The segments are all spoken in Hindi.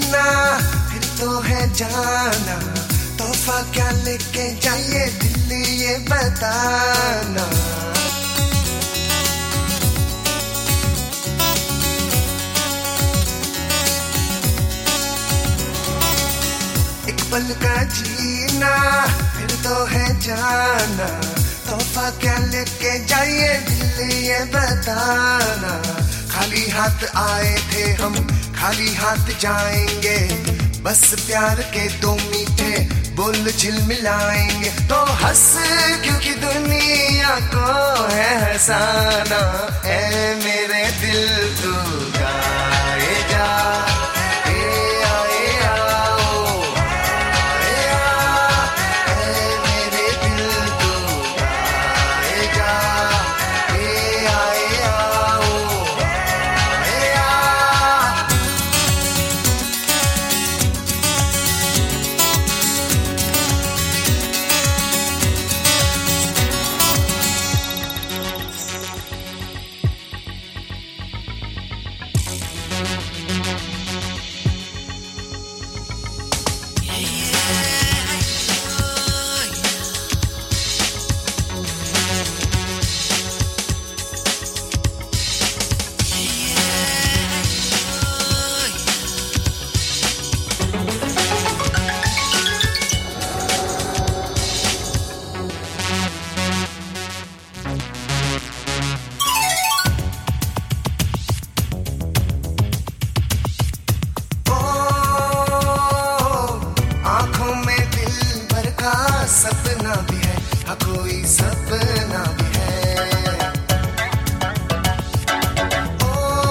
जीना फिर तो है जाना, तोहफा क्या लेके जाइए दिल ये बताना। एक पल का जीना फिर तो है जाना, तोहफा क्या लेके जाइए दिल ये बताना। खाली हाथ आए थे हम खाली हाथ जाएंगे, बस प्यार के दो मीठे बोल झिलमिलाएंगे। तो हंस क्योंकि दुनिया को है हंसाना, ऐ मेरे दिल तू गाए जा। सपना भी है, हाँ कोई सपना भी है। ओ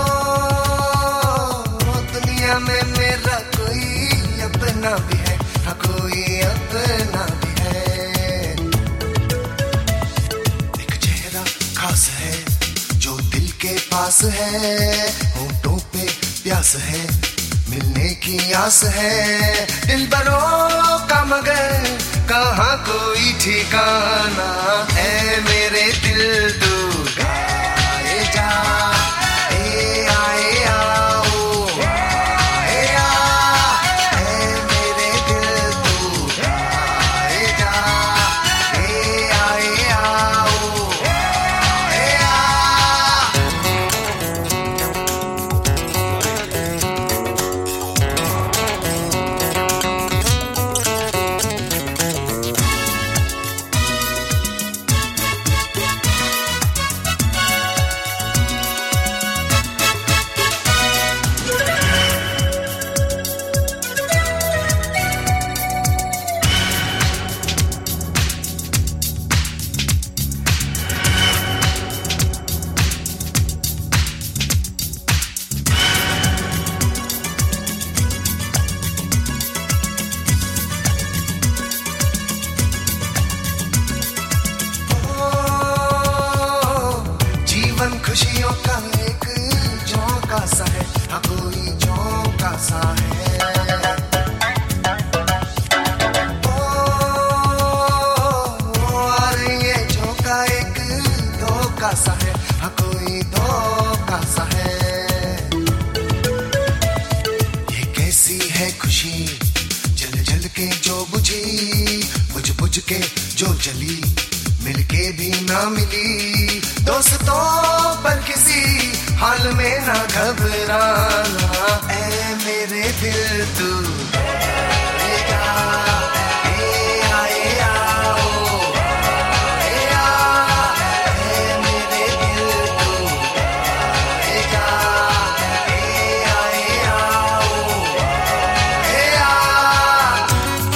दुनिया में मेरा कोई अपना भी है, हाँ कोई अपना भी है। एक चेहरा खास है जो दिल के पास है, होठों पे प्यास है मिलने की आस है। दिल बरों का मगर कहाँ कोई ठिकाना, ऐ मेरे दिल तू गाए जा। ए आए आओ ए आ, ऐ मेरे दिल तू गाए जा। ए आए आओ ए आ। खुशियों का एक झोंका सा है, हाँ कोई झोंका सा है। और ये झोंका एक धोखा सा है, हाँ कोई धोखा सा है। ये कैसी है खुशी जल जल के जो बुझी, बुझ बुझ के जो जली, मिलके भी ना मिली। दोस्तों पर किसी हाल में ना घबराना, ऐ मेरे दिल तू गाए जा। ए आए आओ ए आ, ऐ मेरे दिल तू गाए जा। ए आए आओ ए आ।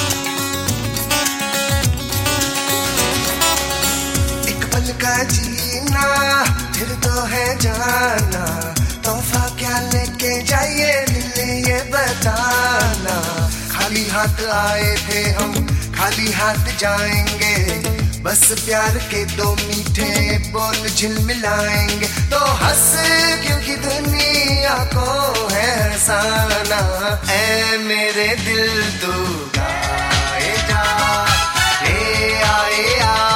एक पल का जीना फिर तो है जाना, तोहफा क्या लेके जाइए दिल ये बताना। खाली हाथ आए थे हम खाली हाथ जाएंगे, बस प्यार के दो मीठे बोल झिलमिलाएंगे। तो हंस क्योंकि दुनिया को है हंसाना, ऐ मेरे दिल तू गाए जा। ए आए आ